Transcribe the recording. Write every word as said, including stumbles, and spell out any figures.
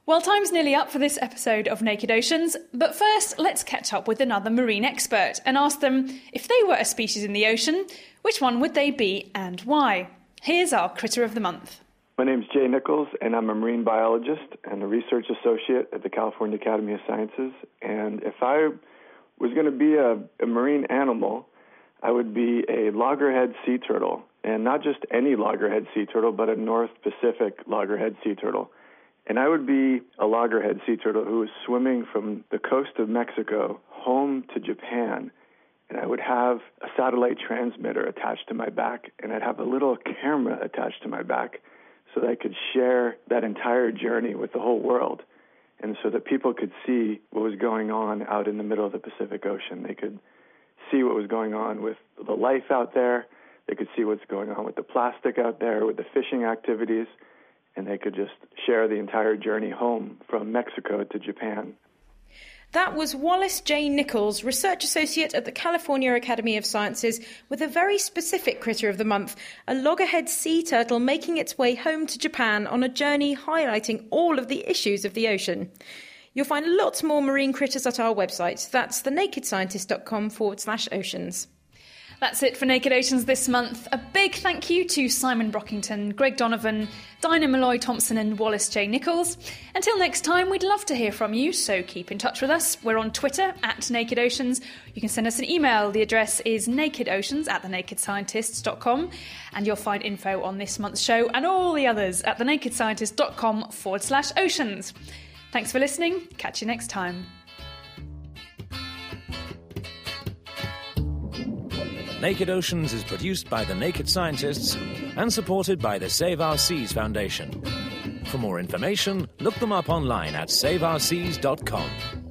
Well, time's nearly up for this episode of Naked Oceans, but first let's catch up with another marine expert and ask them if they were a species in the ocean, which one would they be and why? Here's our Critter of the Month. My name's Jay Nichols, and I'm a marine biologist and a research associate at the California Academy of Sciences. And if I was going to be a, a marine animal, I would be a loggerhead sea turtle, and not just any loggerhead sea turtle, but a North Pacific loggerhead sea turtle. And I would be a loggerhead sea turtle who was swimming from the coast of Mexico home to Japan, and I would have a satellite transmitter attached to my back, and I'd have a little camera attached to my back so that I could share that entire journey with the whole world, and so that people could see what was going on out in the middle of the Pacific Ocean. They could see what was going on with the life out there. They could see what's going on with the plastic out there, with the fishing activities, and they could just share the entire journey home from Mexico to Japan. That was Wallace J. Nichols, Research Associate at the California Academy of Sciences, with a very specific Critter of the Month, a loggerhead sea turtle making its way home to Japan on a journey highlighting all of the issues of the ocean. You'll find lots more marine critters at our website. That's thenakedscientist.com forward slash oceans. That's it for Naked Oceans this month. A big thank you to Simon Brockington, Greg Donovan, Dinah Malloy Thompson and Wallace J. Nichols. Until next time, we'd love to hear from you, so keep in touch with us. We're on Twitter, at Naked Oceans. You can send us an email. The address is nakedoceans at thenakedscientists dot com. And you'll find info on this month's show and all the others at thenakedscientist.com forward slash oceans. Thanks for listening. Catch you next time. Naked Oceans is produced by The Naked Scientists and supported by the Save Our Seas Foundation. For more information, look them up online at save our seas dot com.